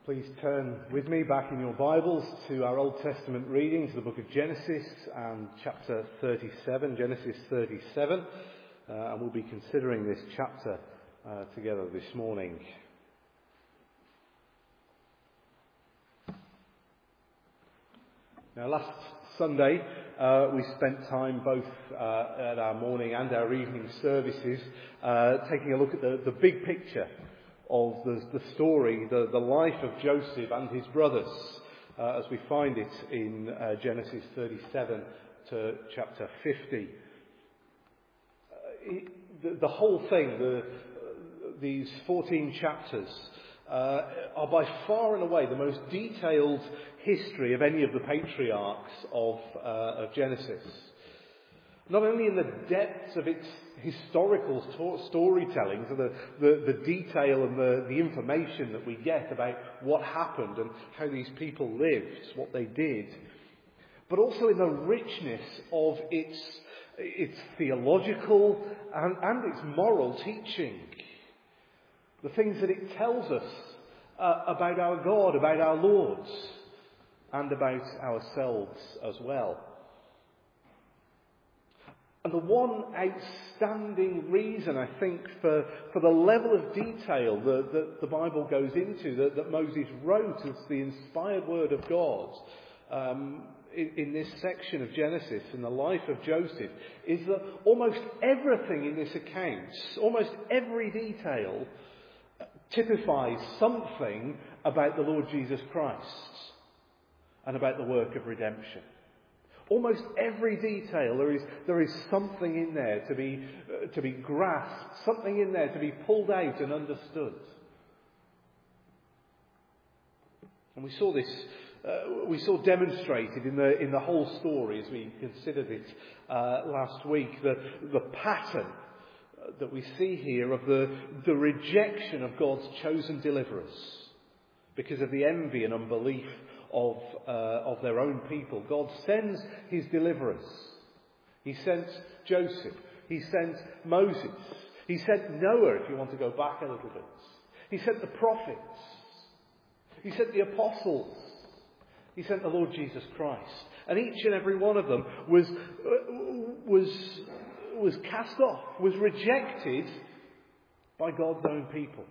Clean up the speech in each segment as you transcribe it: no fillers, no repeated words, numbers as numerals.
Please turn with me back in your Bibles to our Old Testament reading, to the book of Genesis and chapter 37, Genesis 37, and we'll be considering this chapter together this morning. Now, last Sunday we spent time both at our morning and our evening services taking a look at the big picture of the story, the life of Joseph and his brothers, as we find it in Genesis 37 to chapter 50. The whole thing, these 14 chapters, are by far and away the most detailed history of any of the patriarchs of Genesis. Not only in the depths of its historical storytelling, so the detail and the information that we get about what happened and how these people lived, what they did, but also in the richness of its theological and its moral teaching. The things that it tells us about our God, about our Lord, and about ourselves as well. And the one outstanding reason, I think, for the level of detail that the Bible goes into, that Moses wrote as the inspired word of God in this section of Genesis, in the life of Joseph, is that almost everything in this account, almost every detail, typifies something about the Lord Jesus Christ and about the work of redemption. Almost every detail, there is something in there to be grasped, something in there to be pulled out and understood. And we saw this, we saw demonstrated in the whole story as we considered it last week, the pattern that we see here of the rejection of God's chosen deliverers because of the envy and unbelief of their own people. God sends his deliverers. He sent Joseph. He sent Moses. He sent Noah, if you want to go back a little bit. He sent the prophets. He sent the apostles. He sent the Lord Jesus Christ. And each and every one of them was cast off, was rejected by God's own people.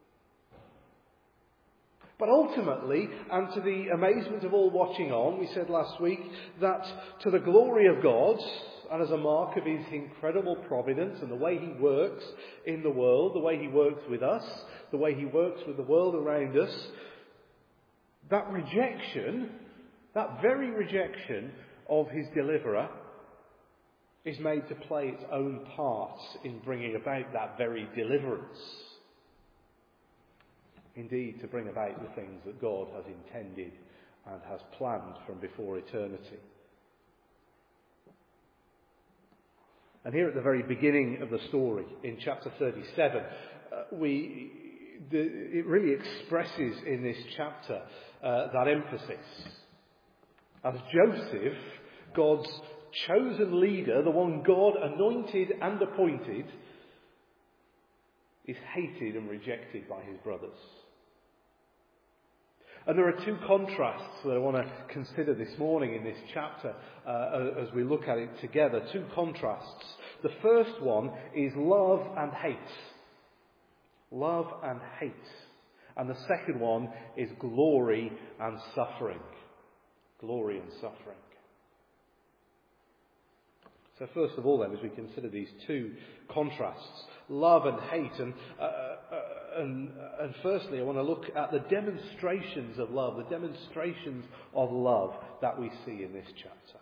But ultimately, and to the amazement of all watching on, we said last week that to the glory of God, and as a mark of his incredible providence and the way he works in the world, the way he works with us, the way he works with the world around us, that rejection, that very rejection of his deliverer, is made to play its own part in bringing about that very deliverance. Indeed, to bring about the things that God has intended and has planned from before eternity. And here at the very beginning of the story, in chapter 37, it really expresses in this chapter that emphasis. As Joseph, God's chosen leader, the one God anointed and appointed, is hated and rejected by his brothers. And there are two contrasts that I want to consider this morning in this chapter as we look at it together. Two contrasts. The first one is love and hate. Love and hate. And the second one is glory and suffering. Glory and suffering. So first of all then, as we consider these two contrasts, love and hate, and firstly I want to look at the demonstrations of love, that we see in this chapter.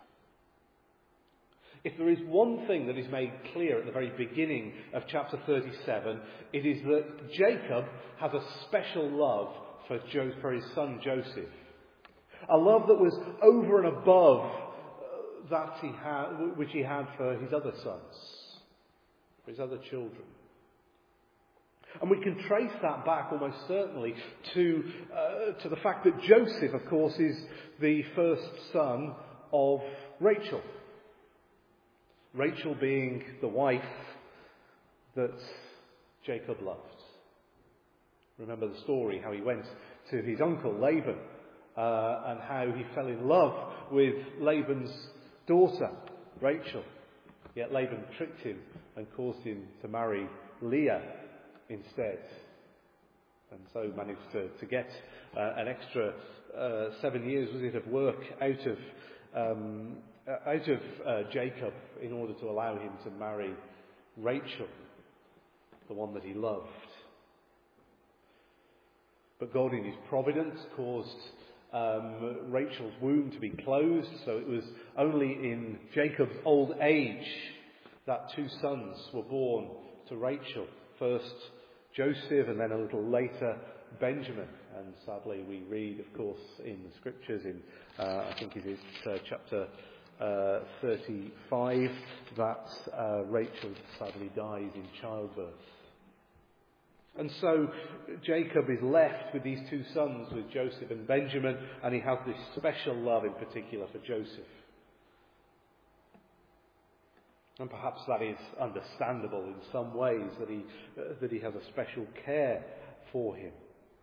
If there is one thing that is made clear at the very beginning of chapter 37, it is that Jacob has a special love for his son Joseph. A love that was over and above which he had for his other sons, for his other children. And we can trace that back almost certainly to the fact that Joseph, of course, is the first son of Rachel. Rachel being the wife that Jacob loved. Remember the story, how he went to his uncle Laban, and how he fell in love with Laban's daughter, Rachel. Yet Laban tricked him and caused him to marry Leah instead, and so managed to get an extra 7 years, was it, of work out of Jacob in order to allow him to marry Rachel, the one that he loved. But God in his providence caused Rachel's womb to be closed, so it was only in Jacob's old age that 2 sons were born to Rachel. First Joseph, and then a little later Benjamin. And sadly we read, of course, in the scriptures in I think it is chapter 35 that Rachel sadly dies in childbirth. And so Jacob is left with these 2 sons, with Joseph and Benjamin, and he has this special love in particular for Joseph. And perhaps that is understandable in some ways, that he has a special care for him.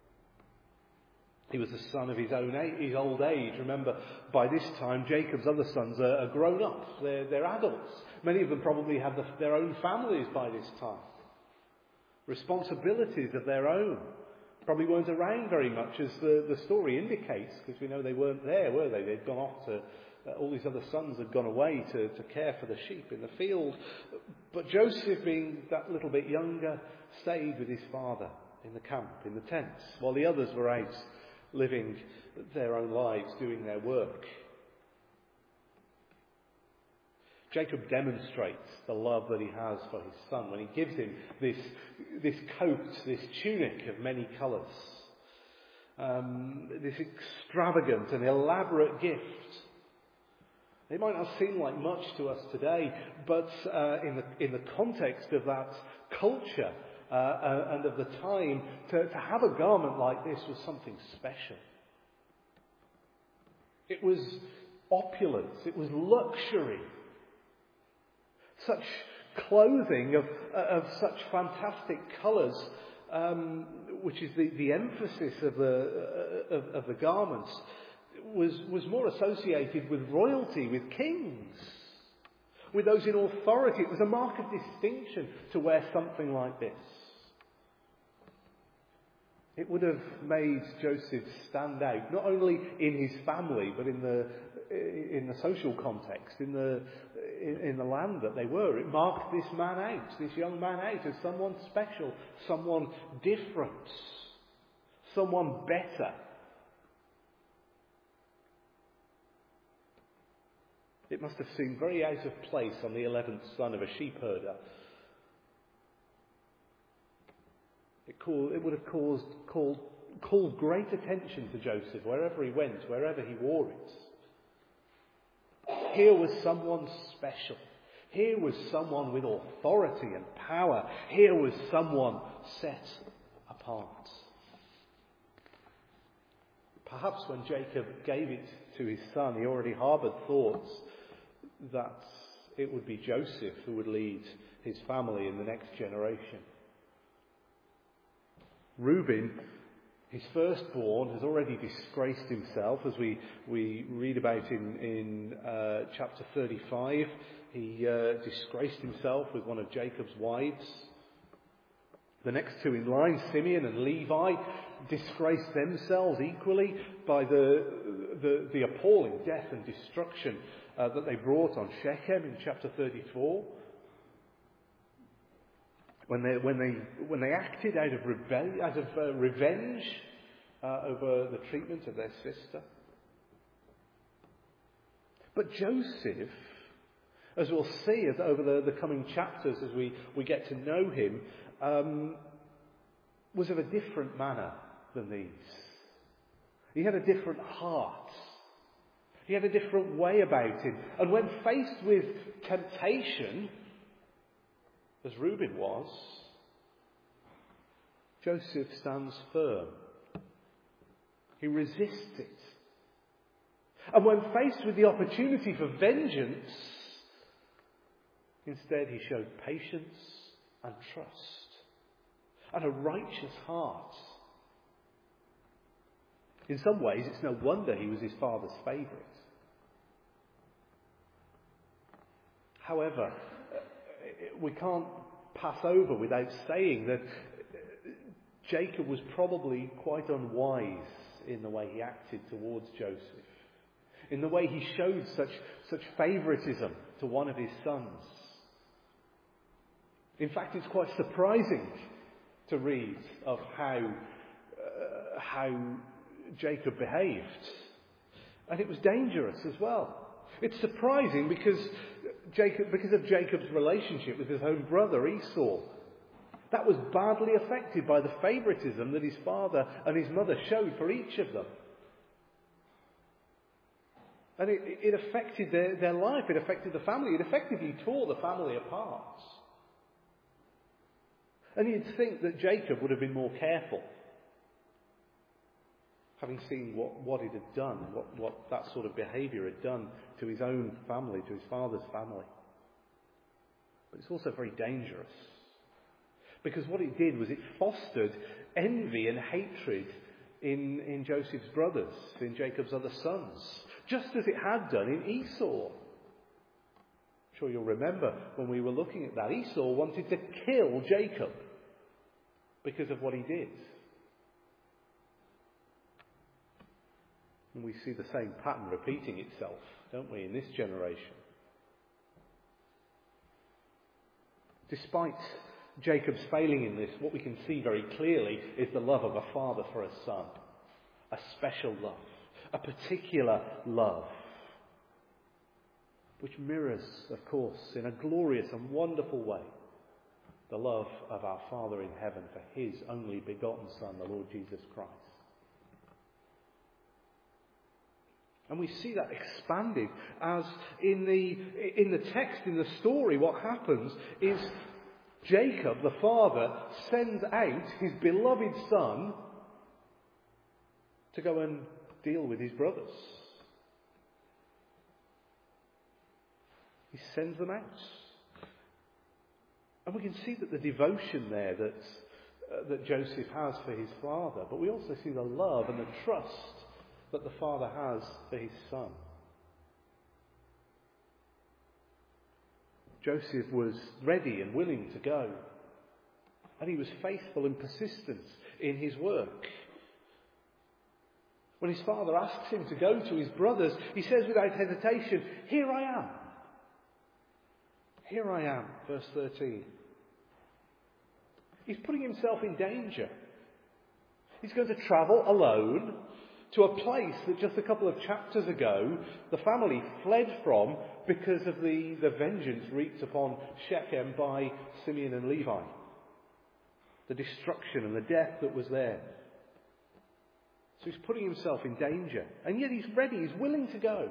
He was the son of his old age. Remember, by this time, Jacob's other sons are grown up. They're adults. Many of them probably have their own families by this time. Responsibilities of their own. Probably weren't around very much, as the story indicates, because we know they weren't there, were they? They'd gone off to... all these other sons had gone away to care for the sheep in the field. But Joseph, being that little bit younger, stayed with his father in the camp, in the tents, while the others were out living their own lives, doing their work. Jacob demonstrates the love that he has for his son when he gives him this coat, this tunic of many colours, this extravagant and elaborate gift. It might not seem like much to us today, but in the context of that culture and of the time, to have a garment like this was something special. It was opulence. It was luxury. Such clothing of such fantastic colours, which is the emphasis of the garments, was more associated with royalty, with kings, with those in authority. It was a mark of distinction to wear something like this. It would have made Joseph stand out, not only in his family, but in the social context, in the land that they were. It marked this man out, this young man out, as someone special, someone different, someone better. It must have seemed very out of place on the 11th son of a sheep herder. It would have called great attention to Joseph wherever he went, wherever he wore it. Here was someone special. Here was someone with authority and power. Here was someone set apart. Perhaps when Jacob gave it to his son, he already harboured thoughts that it would be Joseph who would lead his family in the next generation. Reuben, his firstborn, has already disgraced himself, as we read about in chapter 35. He disgraced himself with one of Jacob's wives. The next two in line, Simeon and Levi, disgraced themselves equally by the appalling death and destruction that they brought on Shechem in chapter 34. When they acted out of revenge over the treatment of their sister. But Joseph, as we'll see over the coming chapters as we get to know him, was of a different manner than these. He had a different heart. He had a different way about him. And when faced with temptation, as Reuben was, Joseph stands firm. He resists it. And when faced with the opportunity for vengeance, instead he showed patience and trust and a righteous heart. In some ways, it's no wonder he was his father's favourite. However, we can't pass over without saying that Jacob was probably quite unwise in the way he acted towards Joseph, in the way he showed such favouritism to one of his sons. In fact, it's quite surprising to read of how Jacob behaved. And it was dangerous as well. It's surprising because of Jacob's relationship with his own brother Esau. That was badly affected by the favouritism that his father and his mother showed for each of them. And it affected their life, it affected the family, it effectively tore the family apart. And you'd think that Jacob would have been more careful, having seen what it had done, what that sort of behaviour had done to his own family, to his father's family. But it's also very dangerous, because what it did was it fostered envy and hatred in Joseph's brothers, in Jacob's other sons, just as it had done in Esau. I'm sure you'll remember when we were looking at that, Esau wanted to kill Jacob because of what he did. And we see the same pattern repeating itself, don't we, in this generation. Despite Jacob's failing in this, what we can see very clearly is the love of a father for a son. A special love. A particular love. Which mirrors, of course, in a glorious and wonderful way, the love of our Father in heaven for his only begotten Son, the Lord Jesus Christ. And we see that expanded as in the text, in the story, what happens is Jacob, the father, sends out his beloved son to go and deal with his brothers. He sends them out. And we can see that the devotion there that Joseph has for his father, but we also see the love and the trust that the father has for his son. Joseph was ready and willing to go, and he was faithful and persistent in his work. When his father asks him to go to his brothers, he says without hesitation, "Here I am. Here I am," verse 13. He's putting himself in danger. He's going to travel alone to a place that just a couple of chapters ago the family fled from because of the vengeance wreaked upon Shechem by Simeon and Levi. The destruction and the death that was there. So he's putting himself in danger. And yet he's ready, he's willing to go.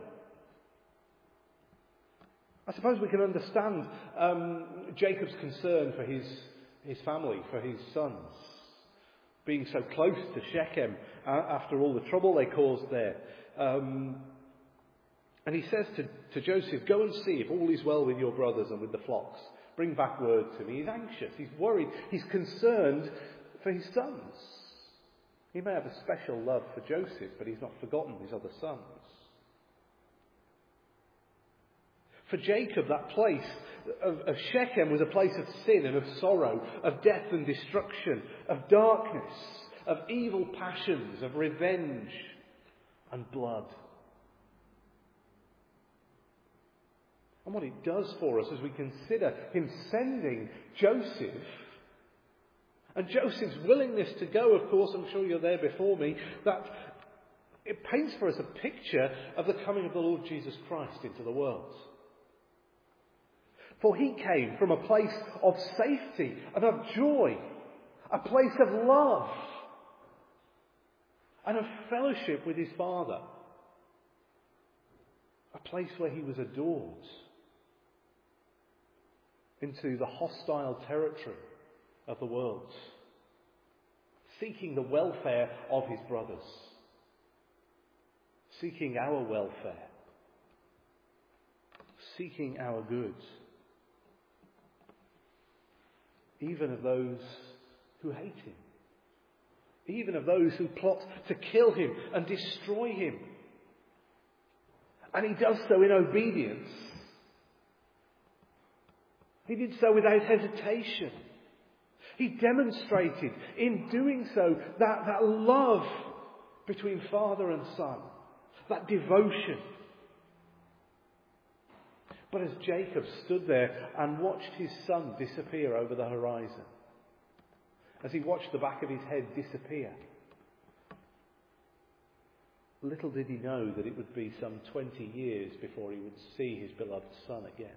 I suppose we can understand Jacob's concern for his family, for his sons, being so close to Shechem after all the trouble they caused there. And he says to Joseph, "Go and see if all is well with your brothers and with the flocks. Bring back word to me." He's anxious, he's worried, he's concerned for his sons. He may have a special love for Joseph, but he's not forgotten his other sons. For Jacob, that place of Shechem was a place of sin and of sorrow, of death and destruction, of darkness, of evil passions, of revenge and blood. And what it does for us as we consider him sending Joseph, and Joseph's willingness to go, of course, I'm sure you're there before me, that it paints for us a picture of the coming of the Lord Jesus Christ into the world. For he came from a place of safety and of joy, a place of love and of fellowship with his Father, a place where he was adored, into the hostile territory of the world, seeking the welfare of his brothers, seeking our welfare, seeking our good, even of those who hate him, even of those who plot to kill him and destroy him. And he does so in obedience. He did so without hesitation. He demonstrated in doing so that love between father and son, that devotion. But as Jacob stood there and watched his son disappear over the horizon, as he watched the back of his head disappear, little did he know that it would be some 20 years before he would see his beloved son again.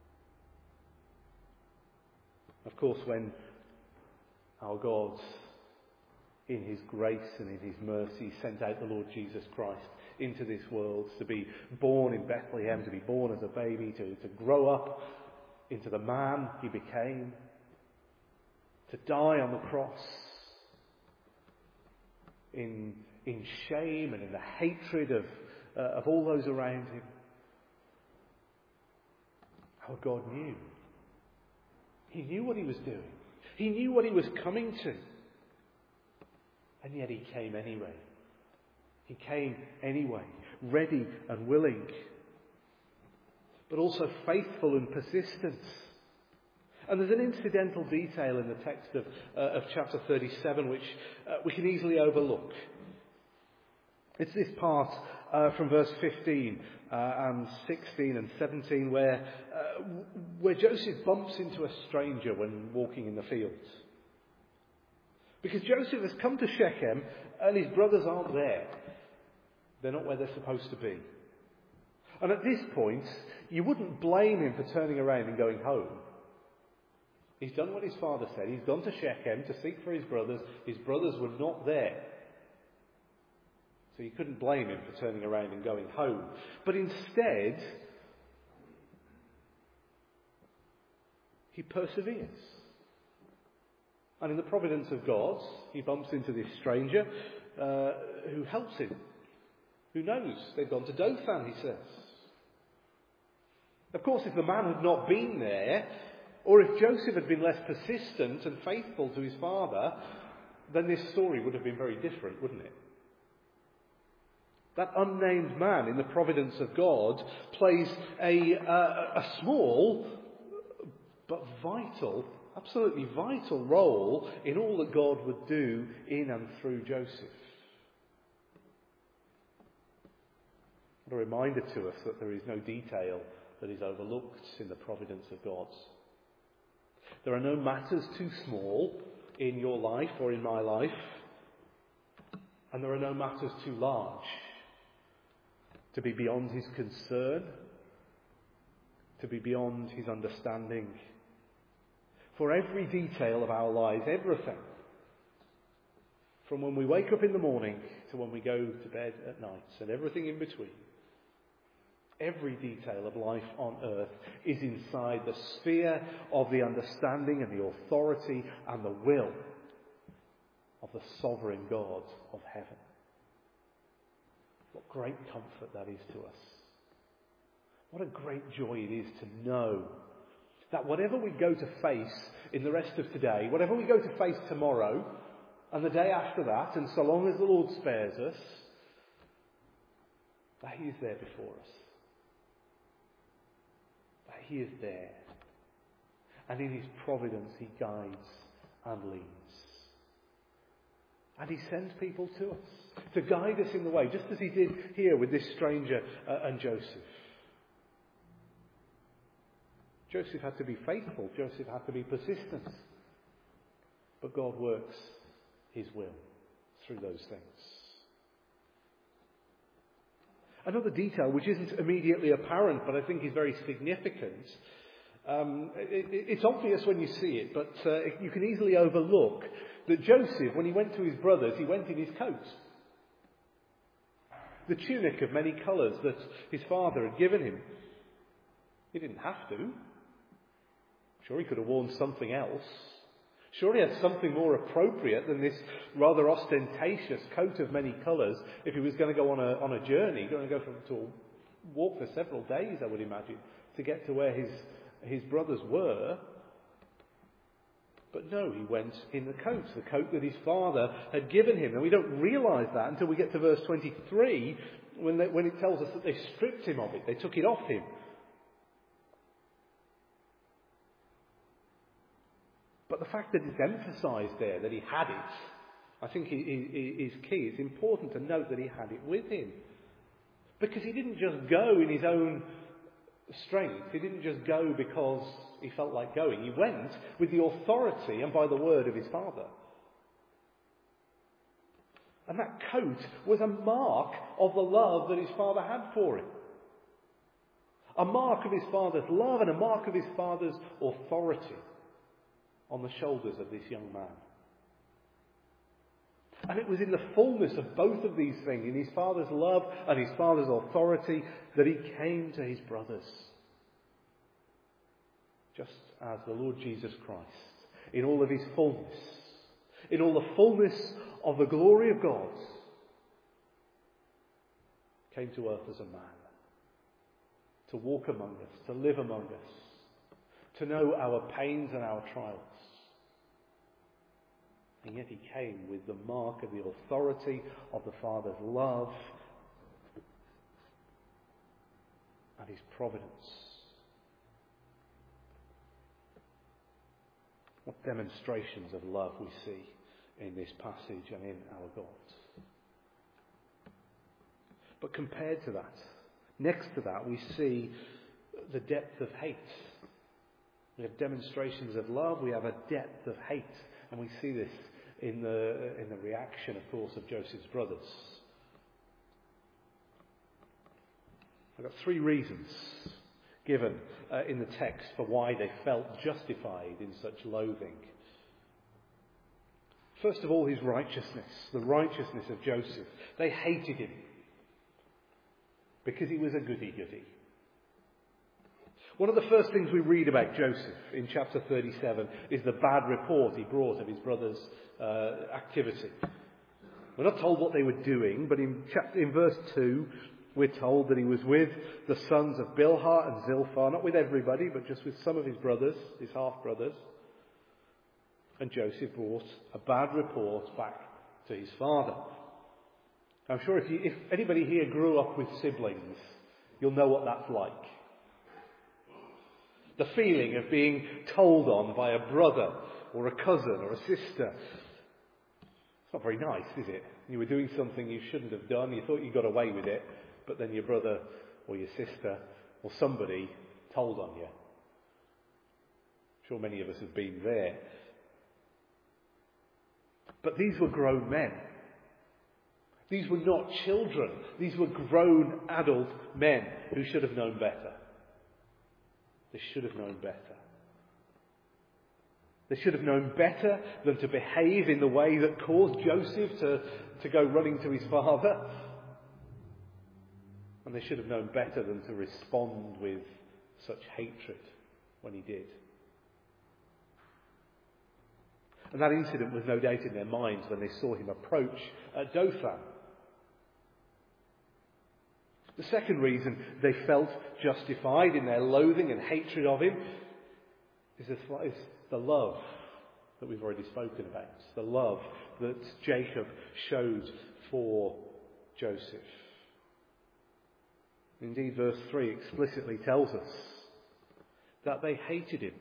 Of course, when our God, in his grace and in his mercy, sent out the Lord Jesus Christ into this world to be born in Bethlehem, to be born as a baby, to grow up into the man he became, to die on the cross in shame and in the hatred of all those around him. Our God knew. He knew what he was doing. He knew what he was coming to. And yet he came anyway. He came anyway, ready and willing, but also faithful and persistent. And there's an incidental detail in the text of chapter 37 which we can easily overlook. It's this part from verse 15 and 16 and 17 where Joseph bumps into a stranger when walking in the fields. Because Joseph has come to Shechem and his brothers aren't there. They're not where they're supposed to be. And at this point, you wouldn't blame him for turning around and going home. He's done what his father said. He's gone to Shechem to seek for his brothers. His brothers were not there. So you couldn't blame him for turning around and going home. But instead, he perseveres. And in the providence of God, he bumps into this stranger who helps him. Who knows? They've gone to Dothan, he says. Of course, if the man had not been there, or if Joseph had been less persistent and faithful to his father, then this story would have been very different, wouldn't it? That unnamed man in the providence of God plays a small but vital, absolutely vital role in all that God would do in and through Joseph. What a reminder to us that there is no detail that is overlooked in the providence of God. There are no matters too small in your life or in my life, and there are no matters too large to be beyond his concern, to be beyond his understanding. For every detail of our lives, everything, from when we wake up in the morning to when we go to bed at night, and everything in between, every detail of life on earth is inside the sphere of the understanding and the authority and the will of the sovereign God of heaven. What great comfort that is to us. What a great joy it is to know that whatever we go to face in the rest of today, whatever we go to face tomorrow and the day after that, and so long as the Lord spares us, that he is there before us. That he is there. And in his providence he guides and leads. And he sends people to us to guide us in the way, just as he did here with this stranger and Joseph. Joseph had to be faithful. Joseph had to be persistent. But God works his will through those things. Another detail which isn't immediately apparent, but I think is very significant. It's obvious when you see it, but you can easily overlook that Joseph, when he went to his brothers, he went in his coat. The tunic of many colours that his father had given him. He didn't have to. Sure, he could have worn something else. Sure, he had something more appropriate than this rather ostentatious coat of many colours if he was going to go on a journey, going to go to a walk for several days, I would imagine, to get to where his brothers were. But no, he went in the coat that his father had given him. And we don't realise that until we get to verse 23, when it tells us that they stripped him of it. They took it off him. But the fact that it's emphasised there, that he had it, I think is key. It's important to note that he had it with him. Because he didn't just go in his own strength. He didn't just go because he felt like going. He went with the authority and by the word of his father. And that coat was a mark of the love that his father had for him. A mark of his father's love and a mark of his father's authority on the shoulders of this young man. And it was in the fullness of both of these things, in his father's love and his father's authority, that he came to his brothers. Just as the Lord Jesus Christ, in all of his fullness, in all the fullness of the glory of God, came to earth as a man, to walk among us, to live among us, to know our pains and our trials. And yet he came with the mark of the authority of the Father's love and his providence. What demonstrations of love we see in this passage and in our God. But compared to that, next to that, we see the depth of hate. We have demonstrations of love, we have a depth of hate. And we see this in the reaction, of course, of Joseph's brothers. I've got three reasons given in the text for why they felt justified in such loathing. First of all, his righteousness, the righteousness of Joseph. They hated him because he was a goody-goody. One of the first things we read about Joseph in chapter 37 is the bad report he brought of his brother's activity. We're not told what they were doing, but in verse 2 we're told that he was with the sons of Bilhah and Zilpah, not with everybody, but just with some of his brothers, his half-brothers. And Joseph brought a bad report back to his father. I'm sure if anybody here grew up with siblings, you'll know what that's like. The feeling of being told on by a brother or a cousin or a sister. It's not very nice, is it? You were doing something you shouldn't have done, you thought you got away with it, but then your brother or your sister or somebody told on you. I'm sure many of us have been there. But these were grown men. These were not children. These were grown adult men who should have known better. They should have known better. They should have known better than to behave in the way that caused Joseph to go running to his father. And they should have known better than to respond with such hatred when he did. And that incident was no doubt in their minds when they saw him approach Dothan. The second reason they felt justified in their loathing and hatred of him is the love that we've already spoken about. The love that Jacob showed for Joseph. Indeed, verse 3 explicitly tells us that they hated him.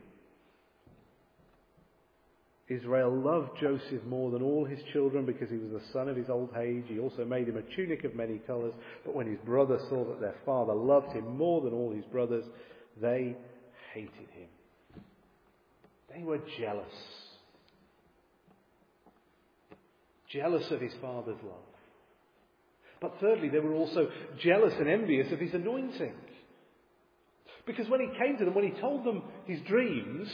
Israel loved Joseph more than all his children because he was the son of his old age. He also made him a tunic of many colours. But when his brothers saw that their father loved him more than all his brothers, they hated him. They were jealous. Jealous of his father's love. But thirdly, they were also jealous and envious of his anointing. Because when he came to them, when he told them his dreams,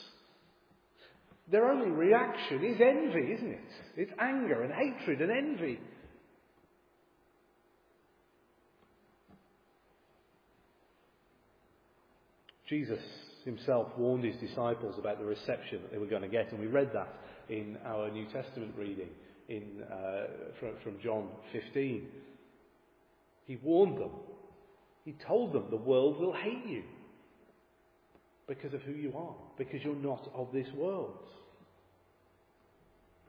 their only reaction is envy, isn't it? It's anger and hatred and envy. Jesus himself warned his disciples about the reception that they were going to get, and we read that in our New Testament reading from John 15. He warned them. He told them the world will hate you because of who you are, because you're not of this world.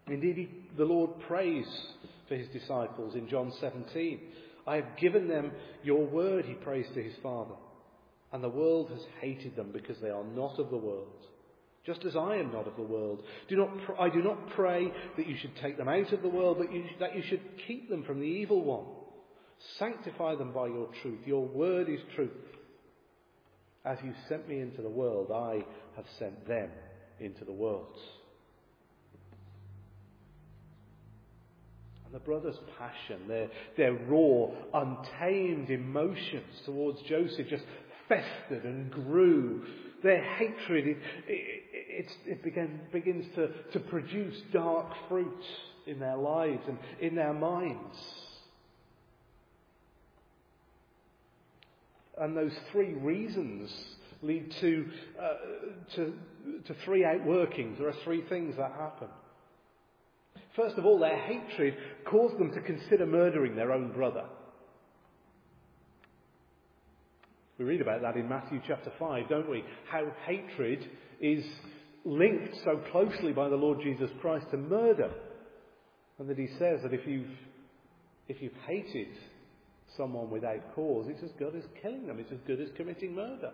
Indeed, the Lord prays for his disciples in John 17. I have given them your word, he prays to his Father. And the world has hated them because they are not of the world, just as I am not of the world. I do not pray that you should take them out of the world, but that you should keep them from the evil one. Sanctify them by your truth. Your word is truth. As you sent me into the world, I have sent them into the world. And the brothers' passion, their raw, untamed emotions towards Joseph just festered and grew. Their hatred, it begins to produce dark fruit in their lives and in their minds. And those three reasons lead to three outworkings. There are three things that happen. First of all, their hatred caused them to consider murdering their own brother. We read about that in Matthew chapter 5, don't we? How hatred is linked so closely by the Lord Jesus Christ to murder. And that he says that if you've hated someone without cause, it's as good as killing them. It's as good as committing murder.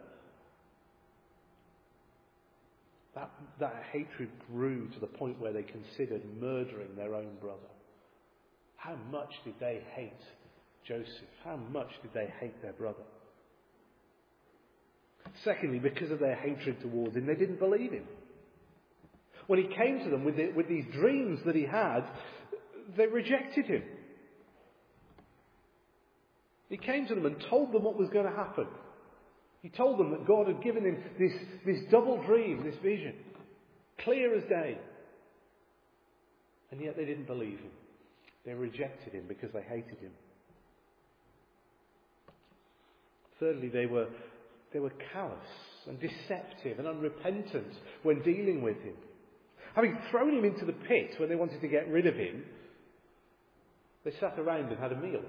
That hatred grew to the point where they considered murdering their own brother. How much did they hate Joseph? How much did they hate their brother? Secondly, because of their hatred towards him, they didn't believe him. When he came to them with these dreams that he had, they rejected him. He came to them and told them what was going to happen. He told them that God had given him this double dream, this vision, clear as day. And yet they didn't believe him. They rejected him because they hated him. Thirdly, they were callous and deceptive and unrepentant when dealing with him. Having thrown him into the pit when they wanted to get rid of him, they sat around and had a meal.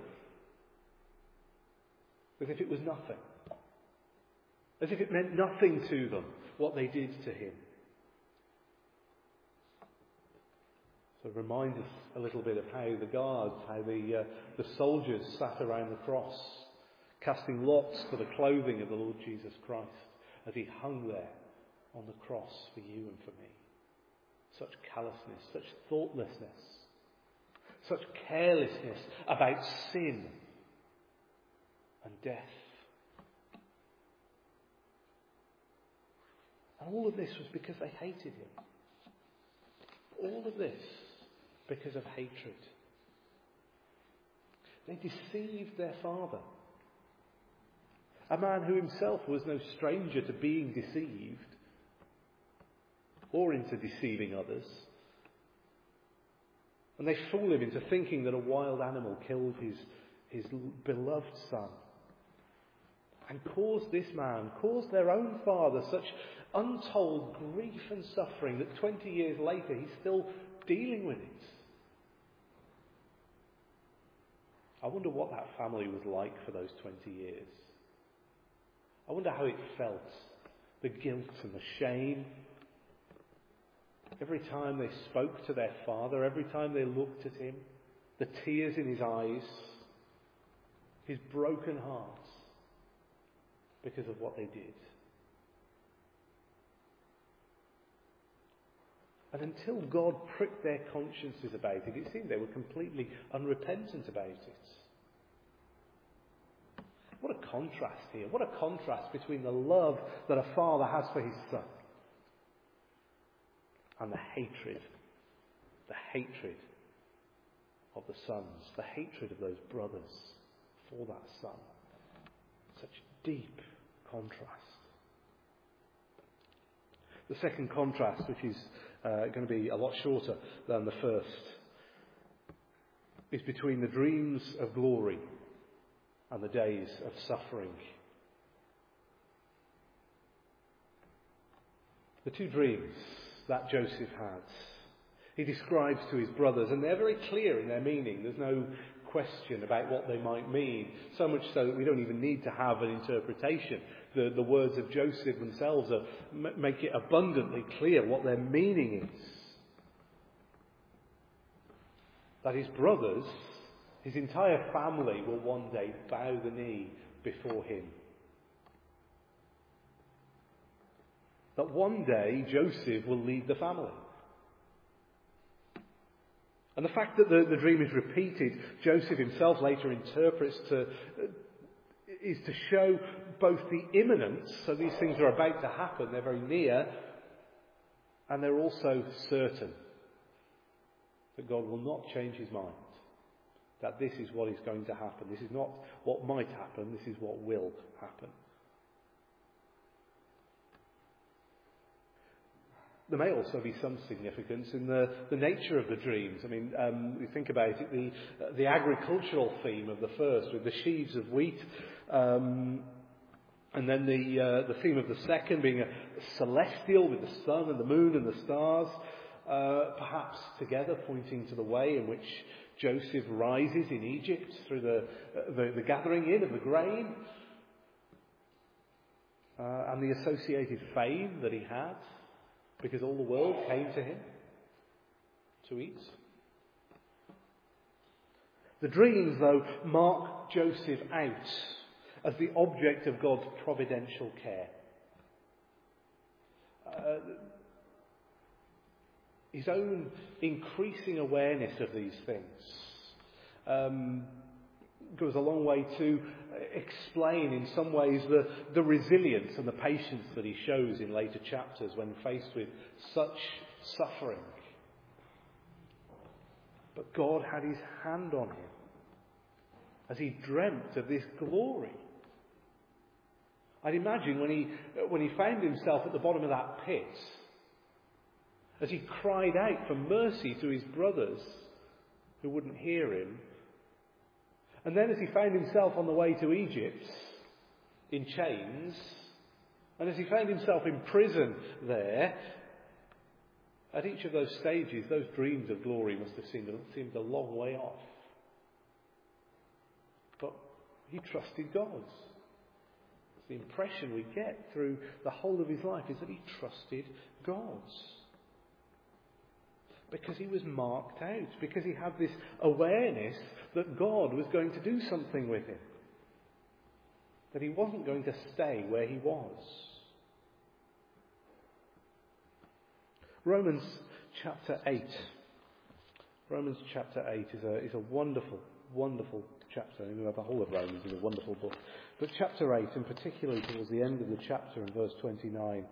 As if it was nothing. As if it meant nothing to them, what they did to him. So it reminds us a little bit of how the guards, how the soldiers sat around the cross, casting lots for the clothing of the Lord Jesus Christ as he hung there on the cross for you and for me. Such callousness, such thoughtlessness, such carelessness about sin and death. And all of this was because they hated him. All of this because of hatred. They deceived their father. A man who himself was no stranger to being deceived or into deceiving others. And they fool him into thinking that a wild animal killed his beloved son. And caused their own father such untold grief and suffering that 20 years later he's still dealing with it. I wonder what that family was like for those 20 years. I wonder how it felt, the guilt and the shame. Every time they spoke to their father, every time they looked at him, the tears in his eyes, his broken heart because of what they did. And until God pricked their consciences about it, it seemed they were completely unrepentant about it. What a contrast here. What a contrast between the love that a father has for his son and the hatred of the sons, the hatred of those brothers for that son. Such deep contrast. The second contrast, which is going to be a lot shorter than the first, is between the dreams of glory and the days of suffering. The two dreams that Joseph had, he describes to his brothers, and they're very clear in their meaning. There's no question about what they might mean, so much so that we don't even need to have an interpretation. The words of Joseph themselves make it abundantly clear what their meaning is. that his brothers, his entire family, will one day bow the knee before him. That one day Joseph will lead the family. And the fact that the dream is repeated, Joseph himself later interprets is to show both the imminence, so these things are about to happen, they're very near, and they're also certain that God will not change his mind, that this is what is going to happen. This is not what might happen, this is what will happen. There may also be some significance in the nature of the dreams. I mean, we think about it, the agricultural theme of the first, with the sheaves of wheat, and then the theme of the second being a celestial, with the sun and the moon and the stars, perhaps together pointing to the way in which Joseph rises in Egypt through the gathering in of the grain, and the associated fame that he had, because all the world came to him to eat. The dreams, though, mark Joseph out as the object of God's providential care. His own increasing awareness of these things goes a long way to explain in some ways the resilience and the patience that he shows in later chapters when faced with such suffering. But God had his hand on him as he dreamt of this glory. I'd imagine when he found himself at the bottom of that pit, as he cried out for mercy to his brothers who wouldn't hear him, and then as he found himself on the way to Egypt in chains, and as he found himself in prison there, at each of those stages, those dreams of glory must have seemed a long way off. But he trusted God. The impression we get through the whole of his life is that he trusted God. Because he was marked out, because he had this awareness that God was going to do something with him, that he wasn't going to stay where he was. Romans chapter 8. Romans chapter 8 is a wonderful, wonderful chapter. I mean, the whole of Romans is a wonderful book. But chapter 8, and particularly towards the end of the chapter in verse 29,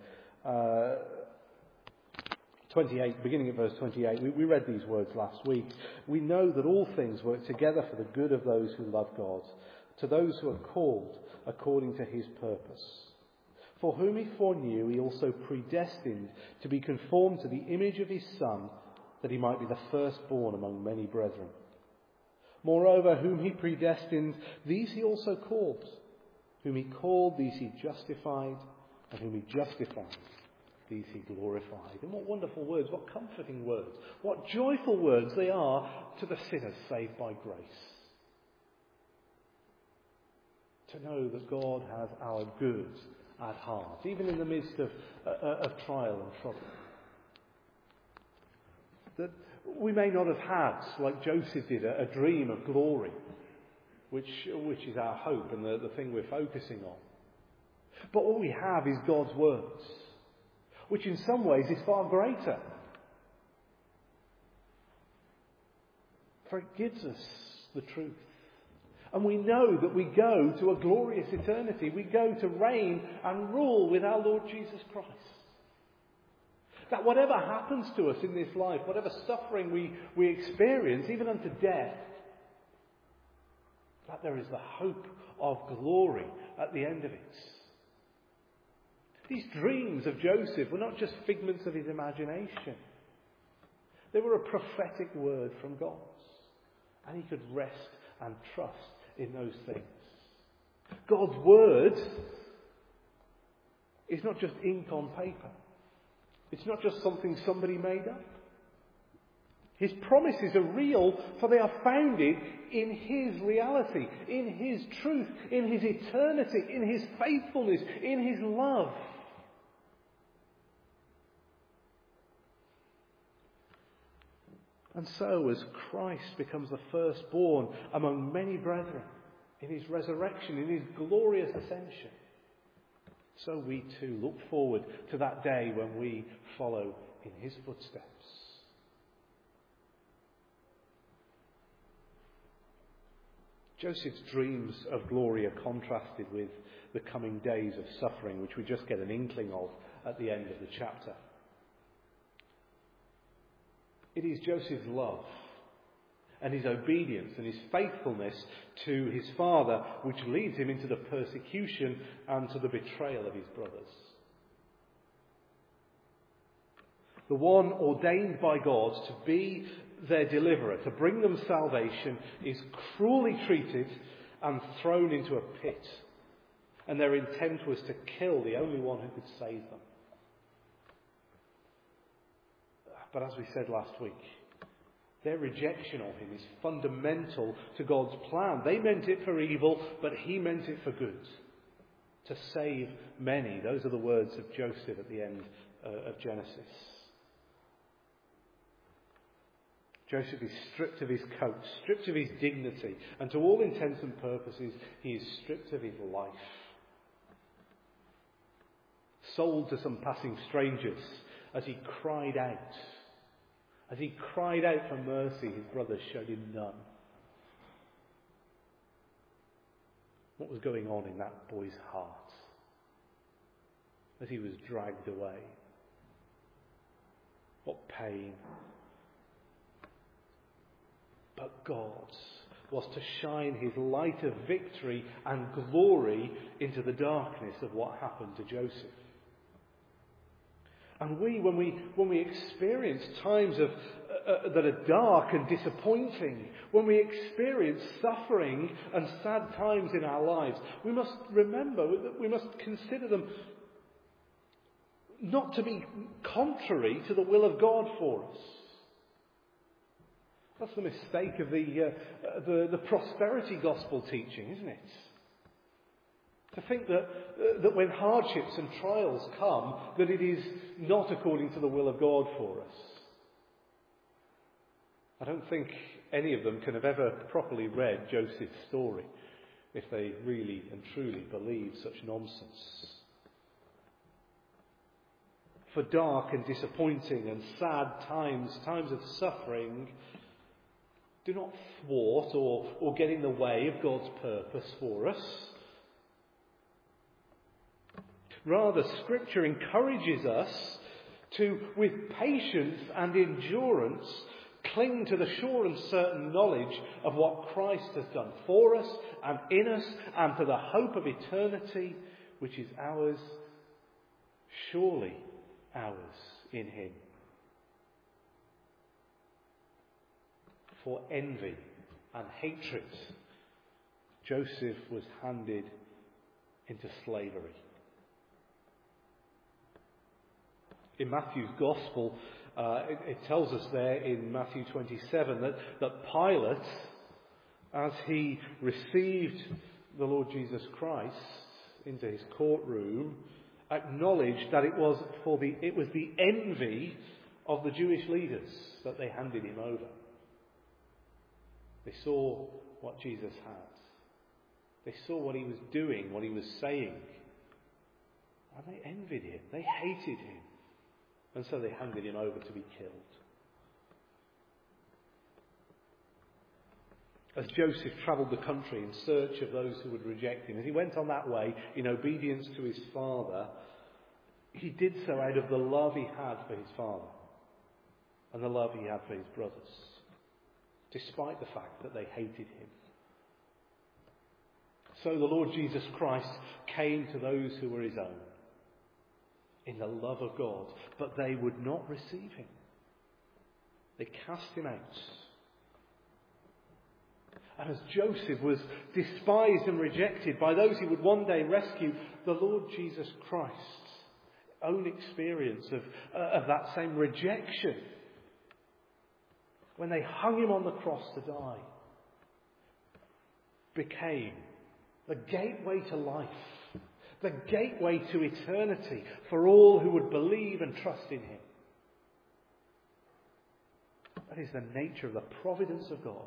28, beginning at verse 28, we read these words last week. We know that all things work together for the good of those who love God, to those who are called according to his purpose. For whom he foreknew, he also predestined to be conformed to the image of his Son, that he might be the firstborn among many brethren. Moreover, whom he predestined, these he also called. Whom he called, these he justified, and whom he justified, these he glorified. And what wonderful words, what comforting words, what joyful words they are to the sinners saved by grace. To know that God has our good at heart, even in the midst of trial and trouble. That we may not have had, like Joseph did, a dream of glory, which is our hope and the thing we're focusing on. But what we have is God's words, which in some ways is far greater. For it gives us the truth. And we know that we go to a glorious eternity. We go to reign and rule with our Lord Jesus Christ. That whatever happens to us in this life, whatever suffering we experience, even unto death, that there is the hope of glory at the end of it. These dreams of Joseph were not just figments of his imagination. They were a prophetic word from God. And he could rest and trust in those things. God's word is not just ink on paper. It's not just something somebody made up. His promises are real, for they are founded in his reality, in his truth, in his eternity, in his faithfulness, in his love. And so, as Christ becomes the firstborn among many brethren, in his resurrection, in his glorious ascension, so we too look forward to that day when we follow in his footsteps. Joseph's dreams of glory are contrasted with the coming days of suffering, which we just get an inkling of at the end of the chapter. It is Joseph's love and his obedience and his faithfulness to his father which leads him into the persecution and to the betrayal of his brothers. The one ordained by God to be their deliverer, to bring them salvation, is cruelly treated and thrown into a pit. And their intent was to kill the only one who could save them. But as we said last week, their rejection of him is fundamental to God's plan. They meant it for evil, but he meant it for good. To save many. Those are the words of Joseph at the end of Genesis. Joseph is stripped of his coat, stripped of his dignity, and to all intents and purposes, he is stripped of his life. Sold to some passing strangers as he cried out. As he cried out for mercy, his brothers showed him none. What was going on in that boy's heart as he was dragged away? What pain. But God was to shine his light of victory and glory into the darkness of what happened to Joseph. And when we experience times that are dark and disappointing, when we experience suffering and sad times in our lives, we must remember that we must consider them not to be contrary to the will of God for us. That's the mistake of the prosperity gospel teaching, isn't it? To think that when hardships and trials come, that it is not according to the will of God for us. I don't think any of them can have ever properly read Joseph's story if they really and truly believe such nonsense. For dark and disappointing and sad times of suffering, do not thwart or get in the way of God's purpose for us. Rather, Scripture encourages us to, with patience and endurance, cling to the sure and certain knowledge of what Christ has done for us and in us, and to the hope of eternity, which is ours, surely ours in him. For envy and hatred, Joseph was handed into slavery. In Matthew's Gospel, it tells us there in Matthew 27 that Pilate, as he received the Lord Jesus Christ into his courtroom, acknowledged that it was the envy of the Jewish leaders that they handed him over. They saw what Jesus had. They saw what he was doing, what he was saying. And they envied him. They hated him. And so they handed him over to be killed. As Joseph travelled the country in search of those who would reject him, as he went on that way in obedience to his father, he did so out of the love he had for his father and the love he had for his brothers, despite the fact that they hated him. So the Lord Jesus Christ came to those who were his own, in the love of God, but they would not receive him. They cast him out. And as Joseph was despised and rejected by those he would one day rescue, the Lord Jesus Christ's own experience of that same rejection, when they hung him on the cross to die, became the gateway to life, the gateway to eternity for all who would believe and trust in him. And is the nature of the providence of God.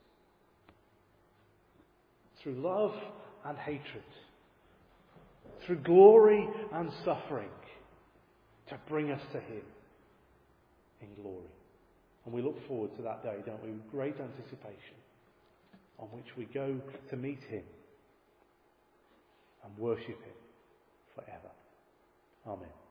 Through love and hatred, through glory and suffering, to bring us to Him in glory. And we look forward to that day, don't we, with great anticipation, on which we go to meet Him and worship Him forever. Amen.